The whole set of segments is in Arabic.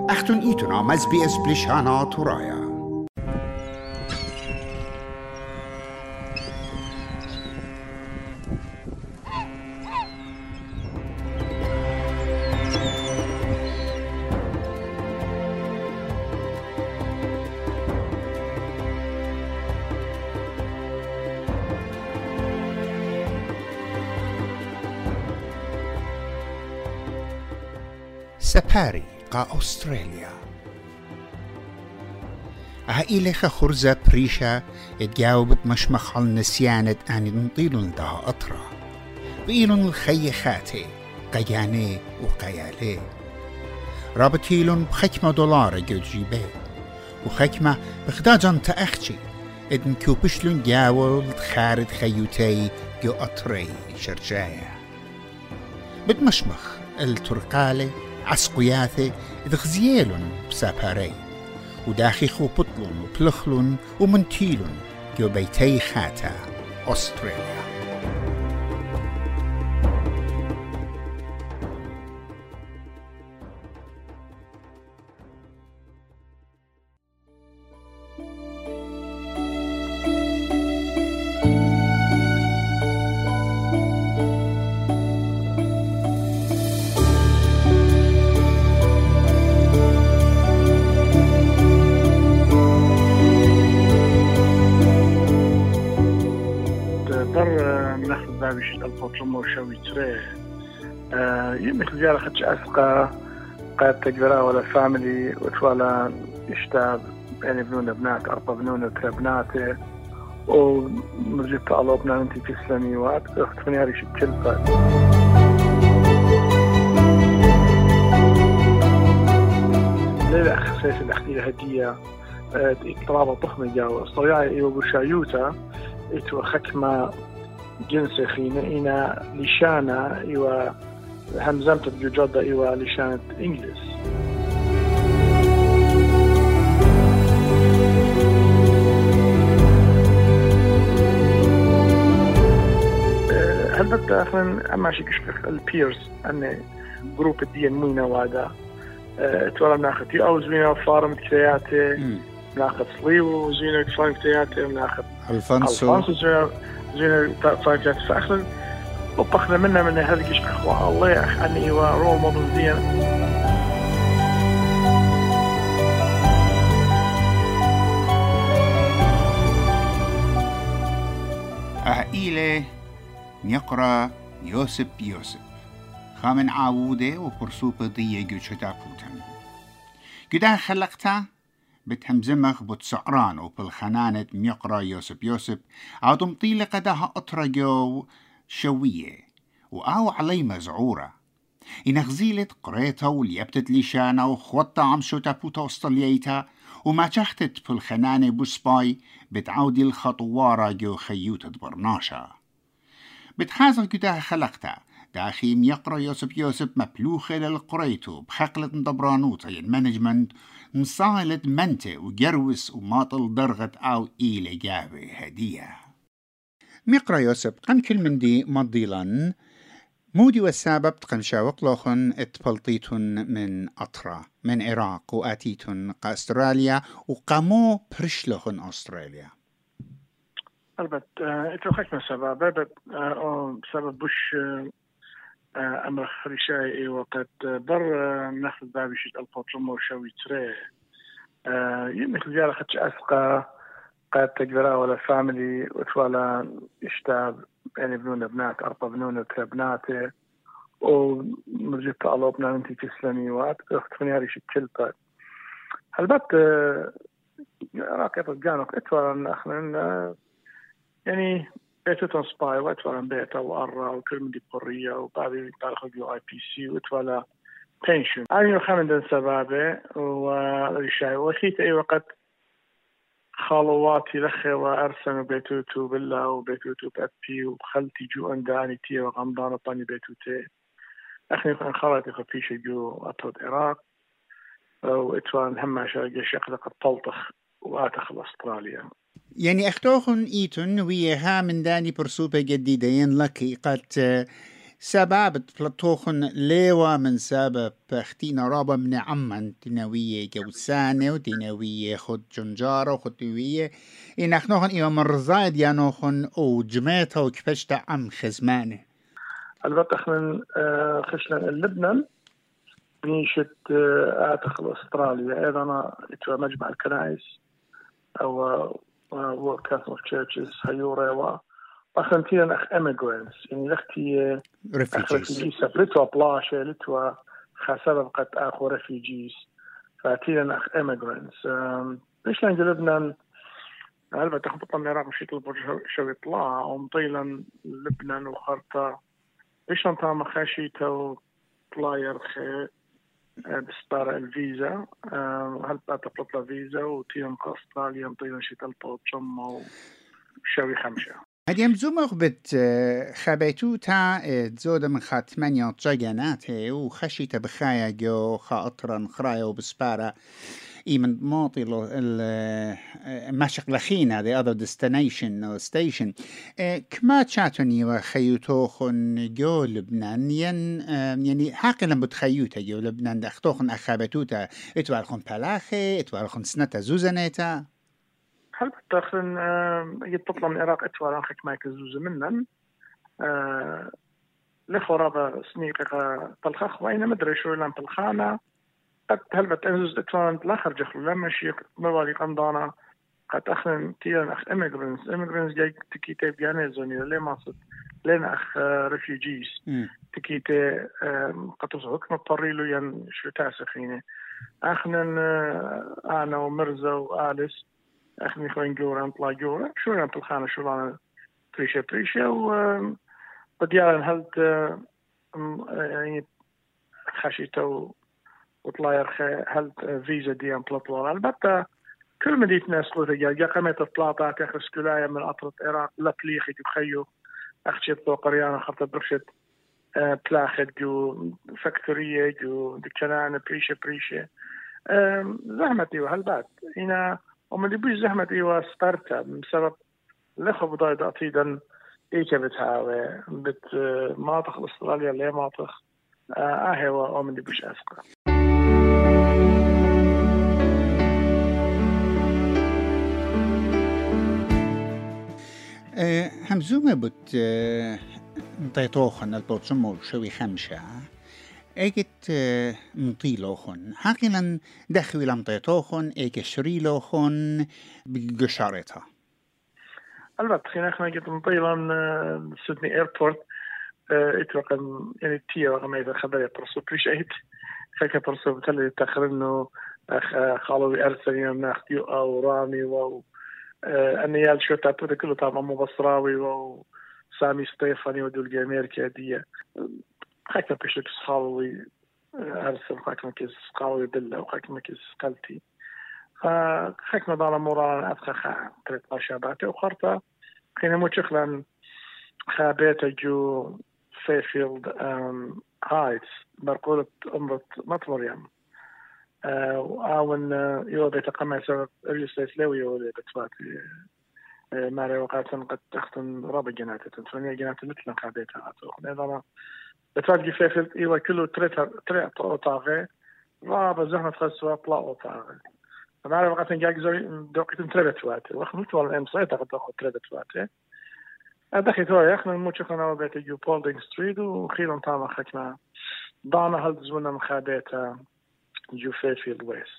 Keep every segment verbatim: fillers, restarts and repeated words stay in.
أختن إيتنا مز بي إس بلشانا تورايا. سباري قا أستراليا عائلة خرزة بريشة اتجاوبت مشمخ النسيانة أن ينطيلن ده أطرا بإيلن الخي خاتي قياني وقيالي رابطيلن بخكمة دولار جو جيبه وخكمة بخداجن تأخشي إدن كوبشلن جاول خارد خيوتي جو أطري شرجايا بدمشمخ الترقالي عسقياثي ذغزيالن بساباري وداخي خو بطلن وبلخلن ومنتيلن جو بيتي خاتا أستراليا. باش الفوتومو شوي تري يمكن زيارة خدش أسقى قاد تجبرا ولا فاميلي وتوالا يشتاب يعني بنونا بنات أربع بنونا ترى بناتي ومرجع تعالوا بنا أنتي في إسلاميات أخت فني هاريش الكلفة ليلة أخ سيس الأخيرة هدية إطلابة ضخمة جاوة الصريعة إيوه بشايوتا إتو خكمة جنس خينا إنا لشانة إيوه همزمت بجودة إيوه لشانة إنجليز هل بدأ أخلاً أما شي كشكف البيرز أن جروب الدين موينة وادا تورا ناخد تي أو زوينة فارم كتياتي ناخد صليو زوينة فارم كتياتي ناخد الفانسو زوينة فارم كتياتي فأخلاً وبخنا منا من هذا كشكف الله يا أخ أني ورول مودل دين عائلة يقرأ يوسف يوسف خامن عاودة وبرسوبة ضية جوشتا بوتن قدا خلقتا بتهمزمخ بتسعران وبالخنانة ميقرأ يوسف يوسف عادم طيلة قداها أطرقو شوية وآو علي مزعورة إنغزيلت قريتا وليبتت لشانا وخوطة عم شوتا بوتا أصطليتا وما تحتت بالخنانة بسباي بتعودي الخطوارة جو خيوتة برناشا بتخازن كده خلقتا داخيم يقرأ يوسف يوسف مبلوخة للقريتو بخقلة دبرانوطة المانجمنت مصالة منتي وجروس وماطل درغت أو إيلي جابي هدية ميقرأ يوسف قن كل من دي مضيلا مودي والسبب تقنشا وقلوخن اتبلطيتن من أطرا من عراق وآتيتن قا أستراليا وقامو برشلوخن أستراليا البت اتوخك من سبب بسبب بوش أمر خريشاي وقد بر ناخذ بابي شيء الفوتومو شوي تري يمكن زيارة خدش أسقى قاد تجبرا ولا فاميلي وتوالا يشتاب يعني بنونا بنات أربع بنونا ترى بناتي ومرجع تعالوا بنا أنتي في إسلاميات أخت فني هاريش الكلفة البت راك يفقانك اتوالا أخنا يعني بيتو تنسباي واتوالا بيتا وأرى وكل من دي قرية وبعدين تاريخ جو آي بي سي واتوالا بنشن أنا خامن دن سبابه ورشاي وخيت أي وقت خالواتي لخي وأرسن بيتوتو بالله وبيتوتو بأبي وخلتي جو أنداني تي وغمضان وطاني بيتوتي أخني كان خالتي خفيشة جو أطرد العراق وإتوان هما شاقي شقلة قد تلطخ وآتخل أستراليا يعني اختوخن ايتن ويها من داني برسوبة جديدين لكي قد سبب تلطوخن ليوا من سبب اختينا رابا من عمان تنوية جوسانة وتنوية خد جنجارة وخد تنوية إن اخنوخن إيوا مرزايد يانوخن أو جميتها وكفشتا عم خزمانة. البته احنا خشنا لبنان نيشت اعتقد استراليا ايضا انا اتوا مجمع الكنائس او World Catholic Churches هيورا و أخنتينا أخ immigrants يعني لختي أخ refugees لتوا بلاشة لتوا خسبب قد أخو refugees فأتينا أخ immigrants ليش نجي لبنان هل بتخبط من العراق مشيت البرج شو يطلع ومطيلا لبنان وخرطة ليش أنت ما خشيته وطلع يرخي بسبارة الفيزا هل بتطلع فيزا وتيم كاستراليا مطيلا شيت البوتشم وشوي خمسة هدي مزومخ بت خبيتو تا تزود من خاتمانيا جاجانات وخشيت بخايا جو خاطرا خرايا وبسبارة إيمن ماطي له المشق لخينا the other destination or station كما تشاتوني وخيوتوخن جو لبنان ين يعني حقا بتخيوتا جو لبنان اختوخن أخابتوتا اتوالخن بلاخي اتوالخن سنتا زوزانيتا هل بتاخن يتطلع من العراق اتوالخن خك مايك زوزة منن لخرابة سنيقة طلخخ وإن مدري شو لان طلخانا قد هل بتنزل اتوان الآخر جخلو لما شيء موالي قندانا قد أخن تيان أخ immigrants immigrants جاي تكيتي بياني زوني ليه ما صد لين أخ refugees تكيتي قد تصحك مضطريلو ين شو تاسخيني أخنا أنا ومرزا وآلس أخني خوين جورا نطلع جورا شو نطلع خانة شو لانا بريشة بريشة و بديالا هلت يعني خشيتو وطلع يرخي هل فيزا دي امبلطوار البته كل مدينة ناس قلت جا قمت الطلاطة كاخر سكولايا من أطرة العراق لا تليخي تخيو أخشيت ذو قريانا خطة برشت بلاخت جو فاكتورية جو دكتنان بريشة بريشة زحمتي وهالبات هنا ومن اللي بيش زحمتي وستارتا بسبب لخو بضايد أطيدا إيكا بتهاوي بت ماطخ أستراليا اللي ماطخ آهوا ومن اللي بيش أسقى همزومة بت مطيطوخن البوتشمو شوي خمسة ايكت مطيلوخن حقيلا دخوي لمطيطوخن ايك شريلوخن بقشارتها البته خلينا احنا جيت مطيلا سيدني ايربورت اتوقع يعني تي رقم اذا خبر برسو بريشيت خلك برسو بتلي تاخر انه خالوي ارسل من اختي او رامي و النيال شو تعطوه كله طبعا مو بصراوي وسامي ستيفاني ودول جامير كادية خاكنا بيشلك خالوي ارسل خاكنا كيس خالوي دلة وخاكنا كيس قلتي فخاكنا دانا مورانا ادخل خا تلت شاباتي وخرطة خينا مو شخلا خابيتا جو فيفيلد هايتس برقولة أمرت مطمريم وآون يو بيت قمع سبب ريسليس لو يو بيت فاتي ماري وقاتن قد تختن رابع جناتي تنفنية جناتي مثل خابيتا أتوخن إذا ما بتواجي فيفيلد إيوا كله تريتا تريتا أوطاغي رابع زحمة خسوة طلع أوطاغي ماري وقاتن جاك زوي دوقيتن تريبت واتي وخمت والله إم صيتا قد أخو تريبت واتي أدخل توي إحنا الموتشخ أنا بيت جو بولدينغ ستريت وخيرا طاما خكنا ضعنا هل زونا مخابيتا جو فيفيلد ويست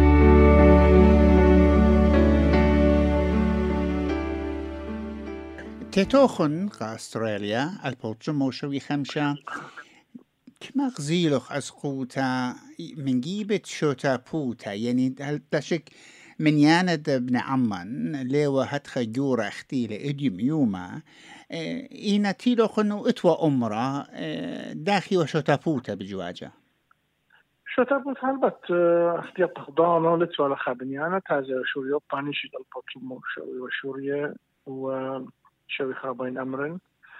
تيتوخن كأستراليا البوتشمو شوي خمسة كما غزيلوخ أسقوتا من جيبت شوتا بوتا يعني هل تشك من ياند ابن عمان ليوا هتخ جورا اختيلة اديم يوما اينا تيلو خنو اتوا امرا داخي وشوتابوتا بجواجة شوتابوتا هلبت اختيار تخضانو لتوا لخابنيانا تازا شوريو بانيشي البوتلمو شوي وشوريا وشوي خابين امرن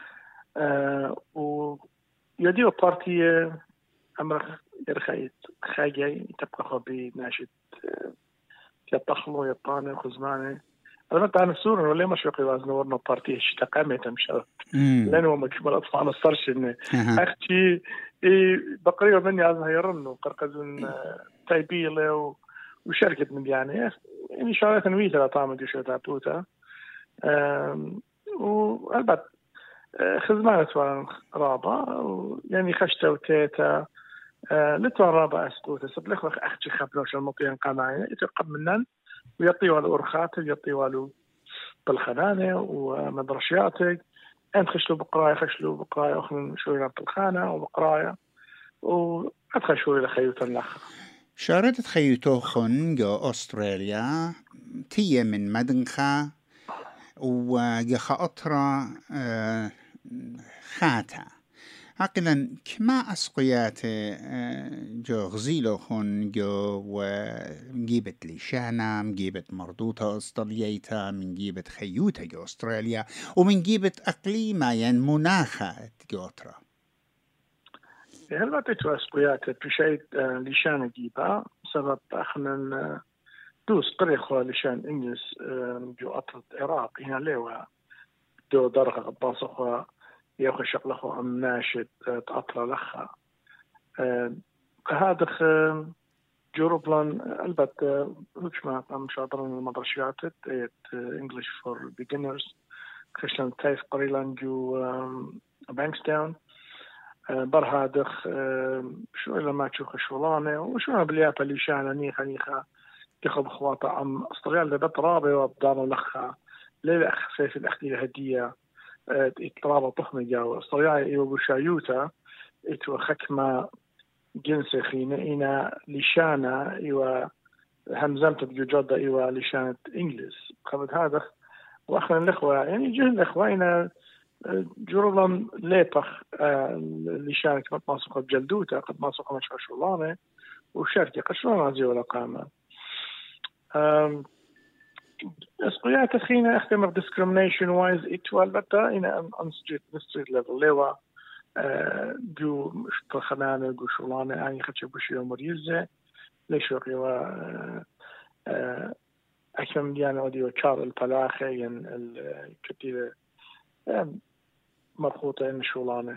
و يديو بارتي امر يرخيت خاجي تبقى خبي ناشد يطخلو يطاني خزماني أنا أنا سوري ولا مش يقول وزن ورنا بارتي اشتقامة مشارك لأنه ما كمل أطفال الصرش إنه أختي بقرية مني عزها يرنو قرقزن تايبيله وشركة من يعني يعني شغلات نويتها طعم دي شو تعطوتها وألبت خدمات وان رابع يعني خشته وتيتا لتوان رابع أسكوتة سبلخ وخ أختي خبلوش المطيان قامعين يتقب منن ويعطيوا الأرخات يعطيوا له بالخنانة ومدرشياتك أنت خشلوا بقراية خشلوا بقراية أخذ شوية بالخانة وبقراية وأدخل شوية لخيوتا الأخر شاردت خيوتوخن جو أستراليا تيه من مدنخة وجخا أطرا خاتا عقلا كما أسقيات جو غزيلو خون جو ومجيبت لشانا مجيبت مرضوطة أسترالياتا من جيبت خيوتا جو أستراليا ومن جيبت أقليما يعني مناخة جو أطرا هل ما تتوى أسقيات بشيء لشانا جيبا سبب أخنا دوس قريخوا لشان إنجلس جو أطرد عراق هنا ليوا دو درغة قباصخوا ياخذ شغله أم ناشد تأطلع لخا هذا جوروبلان البت وش ما أم شاطرين المدرسيات English for beginners خشلن تايف قريلان جو بانكستاون برهادخ شو إلا ما تشوف شغلانة وشو أنا باليابا اللي شانا نيخا نيخا ياخذ خواطة أم أستراليا اللي بترابي وبدار لخا ليلة أخ سيف الأختي هدية إطلاب طحمة جاو صريعي إيوه بشايوتا إتو خكمة جنس خينة إنا لشانة إيوه همزمت بجودة إيوه لشانة إنجليز قبل هذا وأخنا الإخوة يعني جه الإخوة إنا جرولان ليبخ لشانة قد ماسوقة بجلدوتا قد ماسوقة مشفى شغلانة وشاركة قشرانة زي ولا قامة اسقيات خينا اختمر discrimination wise إتوال بتا إنا on street street level لوا جو مشتخنانة جو شغلانة يعني خدش بشي مريزة ليش وقيوا أكمل يعني أوديو شار البلاخة ين الكتير مرخوطة إن شغلانة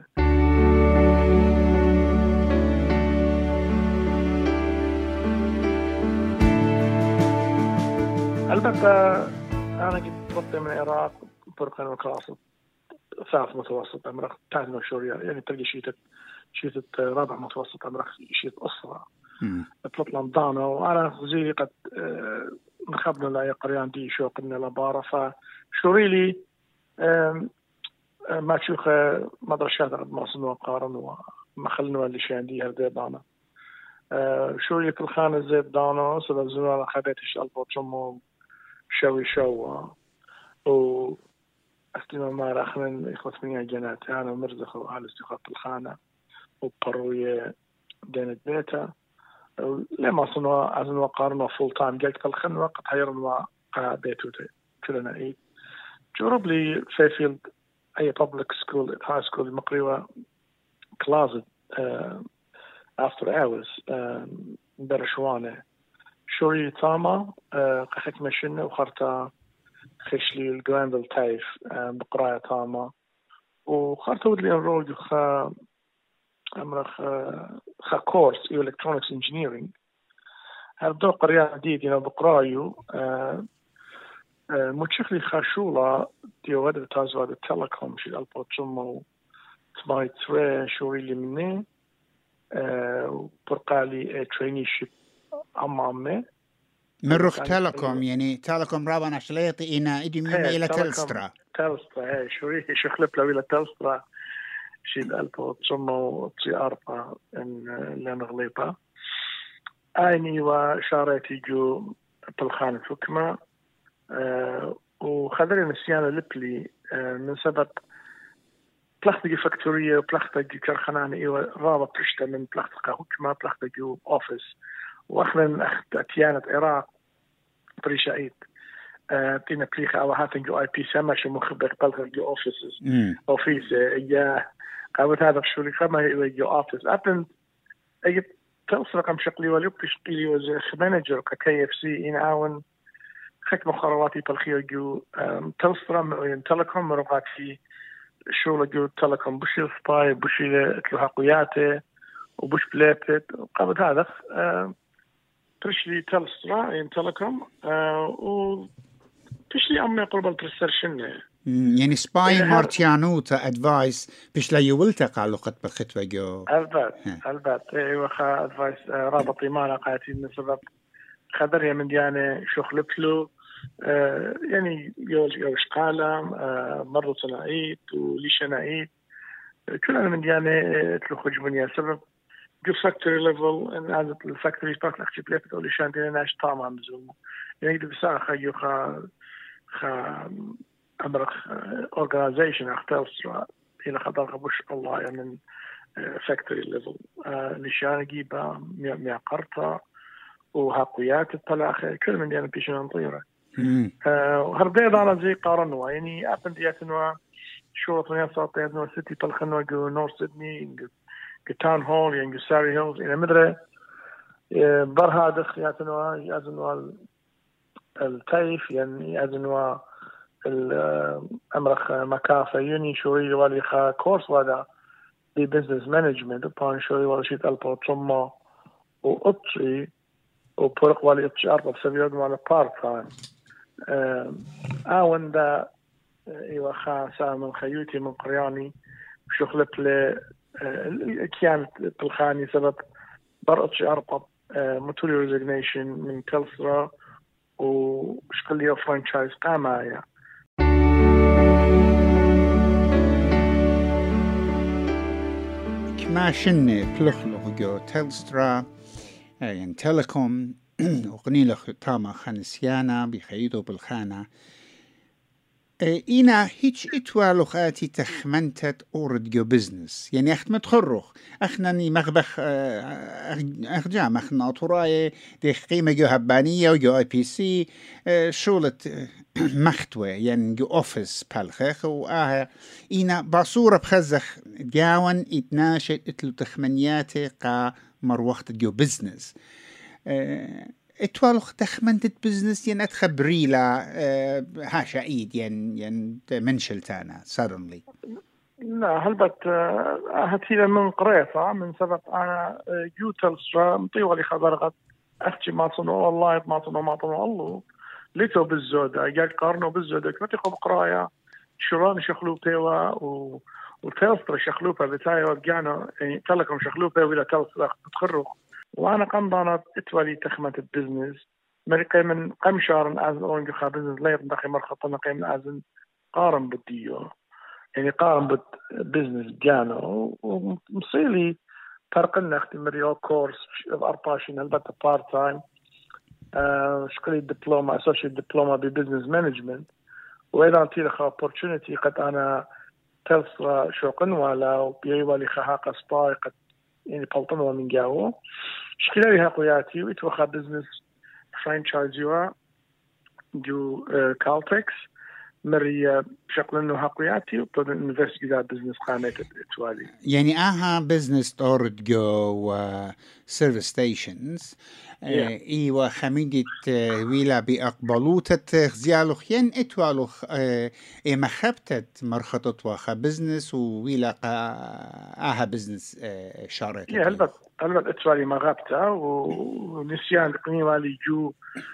البته أنا كنت بطلع من العراق بركان وكلاسة ثالث متوسط أمريكا ثالث مشهورية يعني تلقي شيء شيء رابع متوسط أمريكا شيء أسرة بطلع ضانا وأنا زي قد نخبنا لا يقريان دي شو قلنا لبارة فشوري لي ما تشوف مدرسات قد ما صنوا قارن وما خلنا اللي شيء عندي هذا ضانا شوري كل خانة زي ضانا سبب زمان خبيتش ألبوت شمو شوي شوا و أستمع ما رأخنا إخوة مني جنات أنا مرزخ وعلى استخاط الخانة وبروية دينة بيتا لما صنوا أزنوا قارنا فول تايم جاك كل خن وقت هيرنوا بيتو كلنا إيه جرب لي فيفيلد أي public school high school مقريوة closet uh, after hours برشوانة شوري تاما قحك مشينا وخرطة خشلي الجراندل تايف بقراية تاما وخرطة ودلي انرول خا أمرخ خا كورس إيو electronics engineering هردو قرية جديد ينا بقرايو متشكلي خاشولة ديو ودر تازوا التلكوم شي البوت جمو سمايت ثري شوري لي مني برقالي traineeship أمامي من رخ تلكوم يعني تلكوم رابع نشليطي إنا إدي من إلى تلسترا تلسترا هاي شوري شو خلب لو إلى تلسترا شي الألبو تسمو تسي أربعة إن لنغليبا أيني وشارتي جو بالخان الحكمة أه وخذري نسيانا لبلي أه من سبب بلختجي فاكتورية وبلختجي كرخنانة إيوه رابط تشتا من بلختجي حكمة بلختجي أوفيس وأخذا أخذ أتيانة عراق بريشايت تينا بليخة أو هاتن جو آي بي سما شو مخبر بلغ جو أوفيسز أوفيس إياه قابل هذا شو خما جو أوفيس أبن أي تلص رقم شقلي وليبقى شقلي وزي مانجر ككي اف سي إن آون خك مخابراتي بالخير جو تلسرا من تلكم مرقاتي شغل جو تلكم بشي سباي بشي تلحقياته وبش بليبت قبل هذا تشلي تلسرا ين تلكم و تشلي أمي قرب الترسرشن يعني سباي مارتيانوتا أدفايس بش لا يولتقى لقط بالخطوة جو البات البات ايوه خا أدفايس رابطي ما لقاتي من سبب خبر من ديانة شو خلبتلو آه يعني يوش يوش قالم آه مرة صناعيت وليش نعيد آه كلنا من ديانة تلخج من سبب جو فاكتوري ليفل ان هذا الفاكتوري باك نحكي بليفت او ليش عندنا ناش طعم مزوم يعني دي بساعة خيو خا خا أمرخ organization أختار سرا إلى خطر خبوش الله يعني فاكتوري ليفل نشان جيبا ميا قرطة وهاقويات الطلاخة كل من ديانا بيشنا نطيرة وهربيض على زي قارنوا يعني أبن دياتنوا شورة ونيا صاطي أدنوا سيتي طلخنوا جو نور سيدني تاون هول يعني ساري هيلز إلى مدري برها دخ ياتنوا يأذنوا التايف يعني يأذنوا الأمرخ مكافة يوني شوي والي خا كورس وهذا دي بيزنس مانجمنت بان شوي والي شيت ألبو ترمى وأطري وبرق والي أطري أربع سبيل وانا بارت تايم آون دا إيوه خا سا من خيوتي من قرياني شغلت ل كانت بالخاني سبب برقتش أربع متولي ريزيجنيشن من تلسرا وشكل لي فرانشايز قامايا كما شنة بلخلق جو تلسترا يعني تلكم وقنيلة تاما خانسيانا بخيدو بالخانة إينا هيج إتوالوخ آتي تخمنتت أورد جو بزنس يعني أخت متخرخ أخناني مغبخ أخجام أخنا أطراي دي قيمة جو هبانية وجو آي بي سي شولت مختوى يعني جو أوفيس بالخيخ وآها إينا باصورة بخزخ جاون إتناشت إتلو تخمنياتي قا مروخت جو بزنس اتوالخ تخمنت بزنس ين اتخبري لا أه هاشا ايد ين ين منشلتانا suddenly لا هلبت هتيلا من قريطة من سبب انا جو تلسرا مطيوة لي خبرغت اختي ما صنعوا الله ما صنعوا ما صنعوا الله ليتو بالزودة قاعد قارنوا بالزودة كنت يخب قرايا شران شخلو بيوا و وتلسرا شخلو بيوا بتاعي وقعنا يعني تلكم شخلو بيوا ولا تلسرا تخرج وأنا قمضانات إتوالي تخمة البزنس مريقا من قم شهر أزن أونجو خا بزنس لا يطنقي مرخطنا قيم أزن قارن بديو يعني قارن بزنس جانو ومصيلي ترقلنا اختي مريو كورس بأرباشين البته بارت تايم شكلي دبلومة أسوشي دبلومة ببزنس مانجمنت وإذا أنتي لخا opportunity قد أنا تلسرا شوقن ولا وبيوالي خهاقة سباي قد يعني بلطنوا من جاوه شكلها لها قياتي ويتوخى بزنس فرانشايزيوا جو كالتكس مري شكل انه هقياتي وبدأ انفست جدا بزنس قامت اتوالي يعني اها بزنس تورد جو سيرفيس ستيشنز ايوا خميدة ويلا بأقبلوتة خزيالوخ ين اتوالوخ اي مخبتت مرخطت واخا بزنس وويلا اها بزنس شارت يا هلبت هلبت اتوالي مغابته ونسيان قنيوالي جو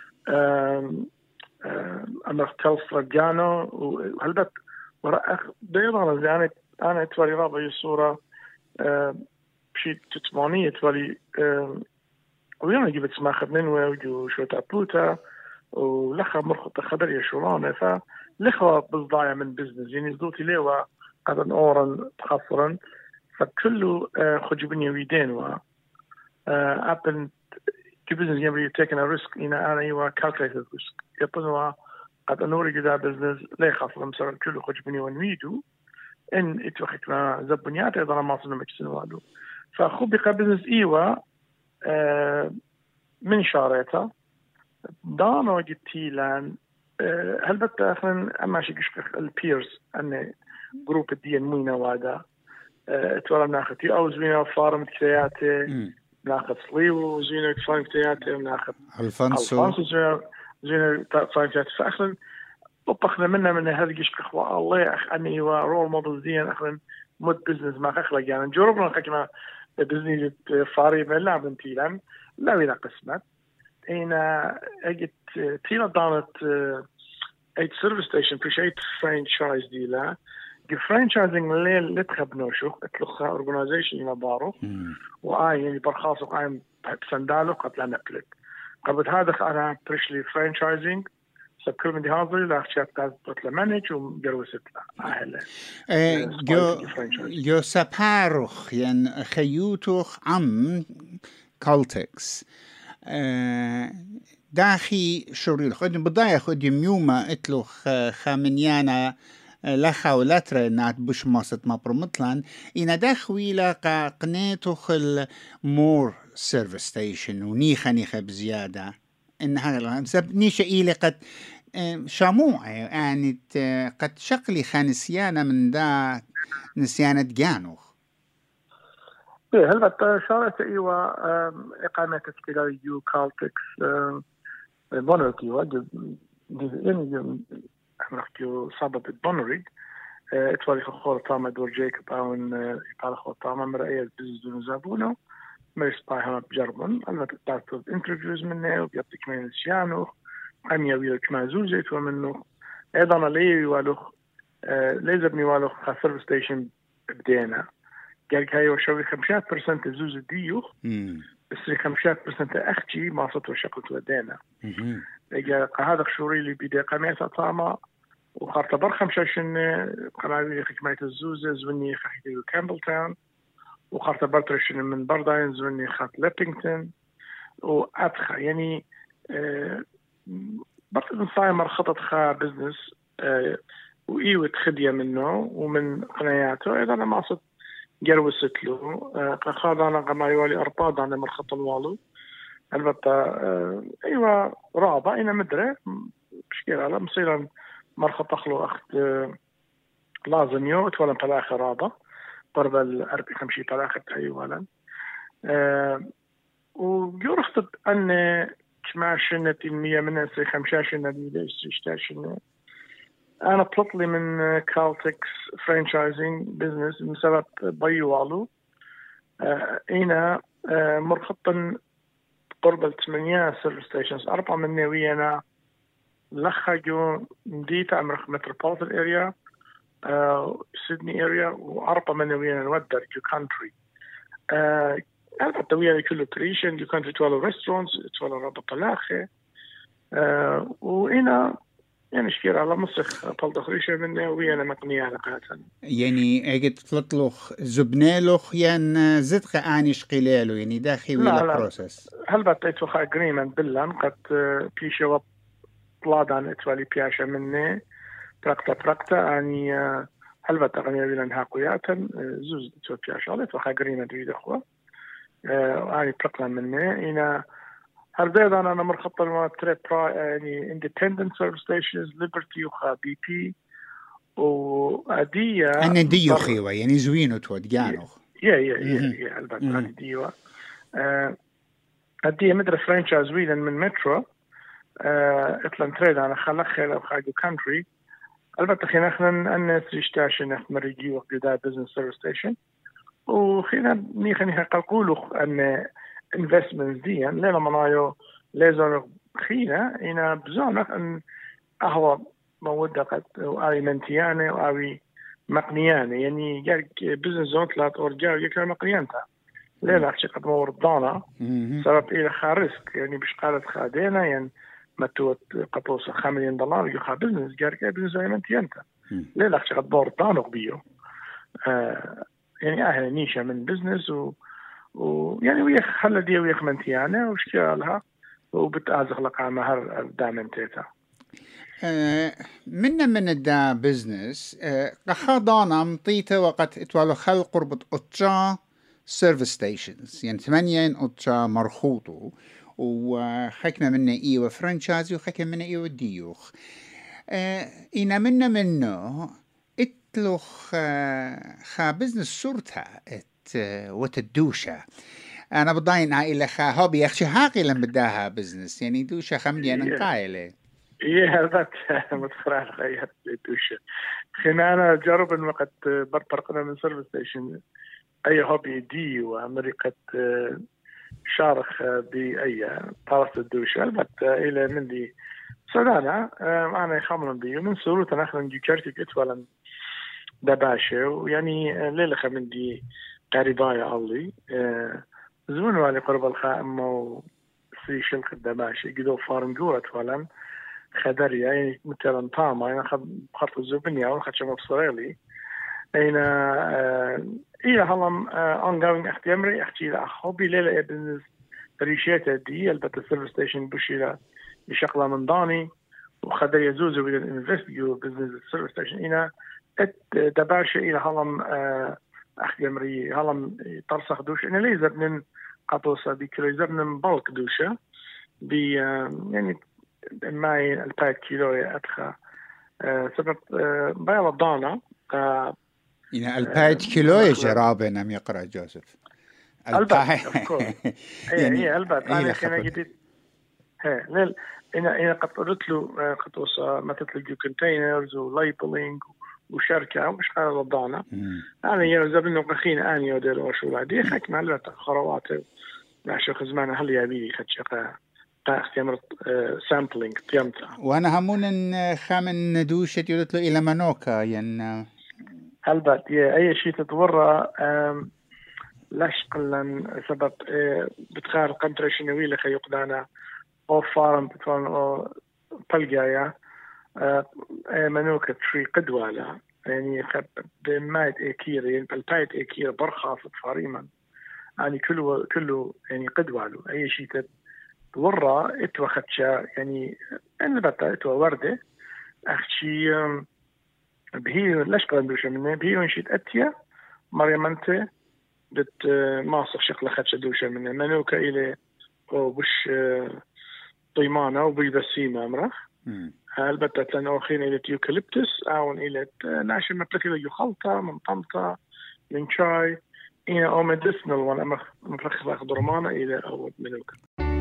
أمر تلسرا جانو وهلبت ورأخ بيضا يعني أنا اتوالي رابع الصورة بشي تتمانية اتوالي ويانا جبت ما خدنين ويجو شو تابوتا ولخا مرخطة خبر يشورانه فلخا بصدايا من بزنس يعني زدوتي ليوا قدن أورا تخصرا فكله خجبني ويدين و أبن كبزنس يمري taking a risk إن أنا إيوا calculated risk يطنوا قد أنوري جدا بزنس ليه خاصة مثلا كله خجبني ونويدو إن اتوخت ما زبنيات إذا ما صنع مكسنوالو فأخو بقى بزنس إيوا آه من شاريتا دانو جتي لان آه هل بتا أخنا أما شي قشق البيرز أن جروب الدين موينة وادا آه اتوالى ناختي أو زوينة فارم كتياتي ناخد صليو زوينة فارم كتياتي ناخد الفانسو الفانسو زوينة زين فرانشايز فأخلاً طبقنا منا من هذا الجيش كخوا الله أخ أني هو رول موديل زين أخلاً مود بزنس ما أخلاق يعني جربنا خكنا بزنس فاري من لا بنتيلان لا ولا قسمت هنا أجت تيلا دانت أيت سيرفيس ستيشن في شيء فرانشايز دي لا فرانشايزنج اللي اللي تخبنوه شو اتلخ اورجنايزيشن ينبارو وآي يعني برخاص وقايم بسندالو قبل نقلك قبل هذا أنا بريشلي فرانشايزنج سكر من هذا لا أخشى تقدر مانج وجروست له أهلا جو جو سباروخ يعني خيوتوخ عم كالتكس داخي شوريل خد بضايا خد يوما اتلوخ خامنيانا لخا ولاترا نات بش ماسط ما برمطلان إنا داخويلا قا قنيتوخ المور سيرفيس ستيشن ونيخا نيخا بزيادة إنها سب نيشا إيلي قد شاموع يعني قد شقلي خانسيانا من دا نسيانة جانوخ هل بت شارت إيوة إقامة تشكيلة يو كالتكس بونركي ود يعني نحكيو صابت بونريد اتوالي خور طامة دور جيكوب أون يطالع خور طامة مرأية بزدون زابونو مريس بايها بجربون البته تعطل انترفيوز منه وبيعطيك من الشيانو هم يويل كما زوجت ومنه أيضا ليه والوخ لازم يوالوخ سيرفيس ستيشن بدينا قال هاي وشوي خمسة برسنت زوج ديوخ بس خمسة برسنت أختي ما صوت وشقت ودينا قال هذا شوري اللي بدي قميص طعمة وخارطبر خمسة شن قناوي خكمة الزوزة زوني خحيدي كامبل تاون وخارطبر ترشن من برداين زوني خات ليبينغتون وأدخل يعني أه برضه صايمر خطط خا بزنس أه وإيوة خدية منه ومن قناياته إذا أنا ما صدت جروست له أه خاض أنا قما يوالي أرباد أنا من خط الوالو البته أه أيوة رابع أنا مدري مشكلة على مصيرا مرخط أخلو أخت أه لازم يو تولن بلاخ رابع قرب الأربع خمسين بلاخ أيوة أه وجرخت أن كما شنة المية من سي خمسة شنة دي ستاشنة أنا بطلي من كالتكس فرانشايزنج بزنس بسبب بيوالو أه هنا أه مرخطا قرب الثمانية سيرفيس ستيشنز أربعة من نوينا لخجوا نديت أمرخ متروبوليتان اريا أه سيدني اريا وأربعة من نوينا نودر جو كانتري أه البته ويا كله تريشن جو كانتري توالو ريستورانتس توالو رابط بلاخة أه وهنا يعني شكير على مسخ طلع خريشة منه ويانا مقنية على قاتل يعني اجت تطلخ زبنالوخ ين زدق انيش قلالو يعني داخل ولا بروسس هل بتيت وخا اجريمنت بلان قد بيشوا طلادان اتوالي بياشا منه برقتا برقتا يعني هل بتغني بلان هاقوياتا زوز اتوالي بياشا لت وخا اجريمنت ويد اخوة يعني برقلا منه هنا هرداد أنا أنا مرخط الماتري يعني independent service stations Liberty وخا بي بي وأدية أنا ديو خيوة يعني زوينو تود جانوخ يا يا يا يا البته هذه ديوة أدية مدري فرانشايز ويلن من مترو إطلع تريد أنا خلق خير أو خاجو كانتري البته خينا خلنا أن تريشتاش نخ مريجي وقدا business service station وخينا نيخ نيخ قلقولو أن investments دي يعني لنا منايو لازم خينا هنا بزانك أن أهو مودة قد وآي منتيانة وآي مقنيانة يعني جالك بزنس زون ثلاث أرجاء يكلا مقنيانتها لنا أخشي قد موردانا سبب إلى خارسك يعني بش قالت خادينا يعني متوت قطوس خمسين دولار يخا بزنس جالك بزنس آي منتيانتها لنا أخشي قد موردانا بيو آه يعني أهلا نيشة من بزنس و ويعني ويخ حلا دي ويخ منتيانة وشكالها وبتأزغ لقى مهر دامنتيتا أه منا من الدا بزنس أه قخاضانا مطيته وقت اتوالو خلق قربت اتشا سيرفيس ستيشنز يعني ثمانية اتشا مرخوطو وخكنا منا ايوه فرانشايزي وخكنا منا ايوه ديوخ أه إنا منا منه اتلوخ أه خا بزنس صورتها ات وتدوشة أنا بضاين إلى خا هوبي يخشى هاقي لم بداها بزنس يعني دوشة خمدي أنا قايلة إيه هذا متخرج خيات دوشة خنا أنا جرب إن وقت برطرقنا من سيرفيس ستيشن أي هوبي دي وأمريكا شارخ بأي طرف الدوشة البت إلى من دي سودانا أنا يخمرن بي من سورة نحن نجي كرتك إتوالا دباشة ويعني ليلة من دي قريبايا الله زمن والي قرب الخائم و في شلك الدباشة قدو فارم جورة فعلا خدرية يعني مثلا طاما يعني خط الزبنية أو خدش مفصريلي أين إيه هلم ongoing أختي أمري أختي لأخوبي ليلة بزنس ريشيتا دي البت السيرفيس ستيشن بشيلة بشغلة من ضاني وخدرية زوزو بدن انفستيجو بزنس السيرفيس ستيشن هنا ات دباشة إلى هلم أختي أمري هلم ترسخ دوش إنه ليزر من قطوسة بكيلو من بالك دوشة بي يعني معي الباك كيلو أدخى سبب بيلا ضانا يعني الباك كيلو يجرابة نم يقرأ جوزيف الباك يعني هي الباك أنا كنا جديد ها ليل إنا إنا قد قلت له قطوسة ما تطلق كونتينرز ولايبلينج وشركة ومش قال ضانا أنا يوزب إنه قخينا أنا يودر وشو بعدي خك معلومات خروات نعشق زمان هل يبي خدشقة اختيار سامبلينج تيمتا وانا همون ان خامن دوشة يقولت له الى منوكا ين هلبت اي شيء تتورى لاش قلن سبب بتخار قنطرة شنوية لخي يقدانا او فارم بتوان او بلقايا منوكا تري قدوالا يعني خب بمايت ايكير يعني بالبايت ايكير برخاصة فاريما يعني كله كله يعني قدوالو اي شيء تت ورا اتوا خدشا يعني أنا بتا اتوا وردة أختي بهي ليش قندوشة منه بهي ونشيت أتيا مريم أنت بت ماصف شغلة خدشة دوشة منه منوكا إلى أو بش طيمانة وبيبسيمة أمره البتة تنوخين إلى يوكاليبتس أو إلى ناشر مبلك إلى يخلطة من طمطة من شاي إلى أو ميديسنال وأنا مفلخ أخذ رمانة إلى أو منوكا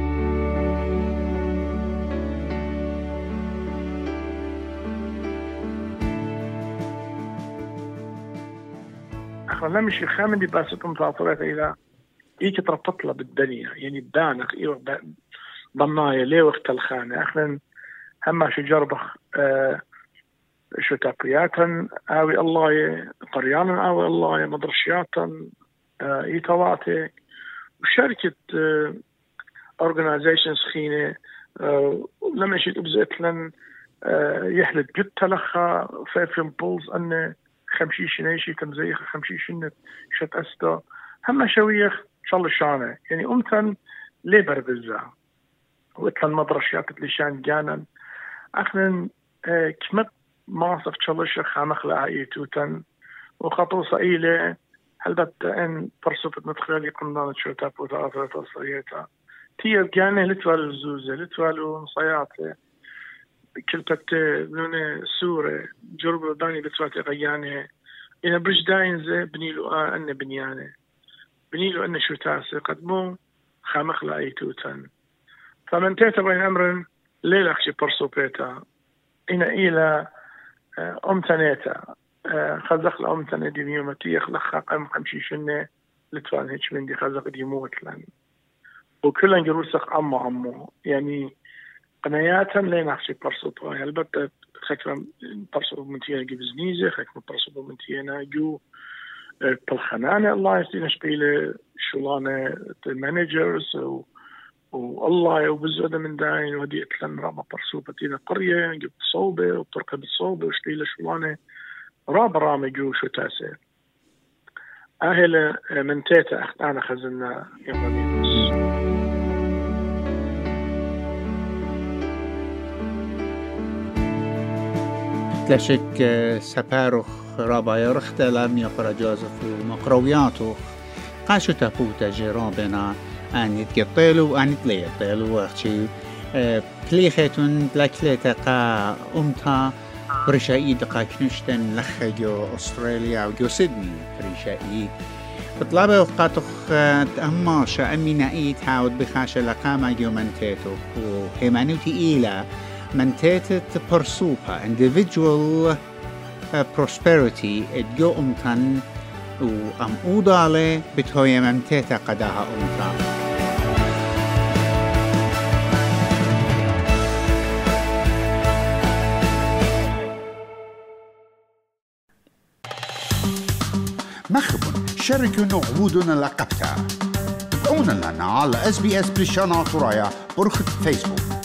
أخذنا مش الخامن دي باسكم تعطرات إلى إيه تربط له بالدنيا يعني بدانك إيه ضمنايا ليه وقت الخانة أخذنا هما شو جربخ آه شو تابرياتا أوي الله قريانا أوي الله مدرشياتا آه إيه تواتي وشركة آه organizations خينة آه لما شيت أبزئت لن آه يحلت جد تلخى فيفين بولز أنه خمشيش نيشي كم زي خمشيش نت شت أستا هم شويخ شال الشانة يعني أمتن ليبر بالزا وإتلن مدرشيات لشان جانا أخنا اه كمت ماصف شالش خامخ لعي توتن وخطوصة إلى هل بت أن برصفت مدخلي قمنا نشوتها بوتاثرة الصيئة تيا جانا لتوالو الزوزة لتوالو نصياته كلبت لونه سورة جرب داني بتواتي غيانه إن برج داينزة بنيلو آه أن بنيانه بنيلو أن شو تاسي قدمو خامخ لأي توتن فمن تيتا بين أمر ليلة أخشي برسو بيتا إن إلى أمتنيتا خزق لأمتنة دي ميومتي يخلق قام خمشي شنة لتوان هيش من دي خزق دي موت لن وكلن جروسق أمو أمو يعني قناياتا لين أخشي برسو بها البتة خكرا برسو بمنتينا جي بزنيزة خكرا برسو بمنتينا جو بالخنانة الله يستينا شبيلة شلانة المانجرز والله وبزودة من داين ودي اتلن رابا برسو بتينا قرية جبت صوبة وطرقة بالصوبة وشبيلة شلانة رابا رامي جو شو تاسي أهل من تيتا أختانا خزنا يمانينوس تلاشك سباروخ رابا يرخت لم يقرأ جوزف ومقروياته قاشو تابوتا جرابنا أن يتقطلوا وأن يتليطلوا وقتي بليختون بلاكليتا قا أمتا برشايد قا كنشتن لخجو أستراليا وجو سيدني برشايد بطلابة وقاتخ تأما شأمي نأيت هاود بخاشة لقامة جو منتيتو وهيمانوتي إيلا منتيتت برسوبة individual prosperity ادجو أمتن وأم أوضالي بتهوية منتيتا قداها أمتن مخبن شاركونا عبودنا لقبتها تابعونا لنا على اس بي اس بريشانا طرايا برخة فيسبوك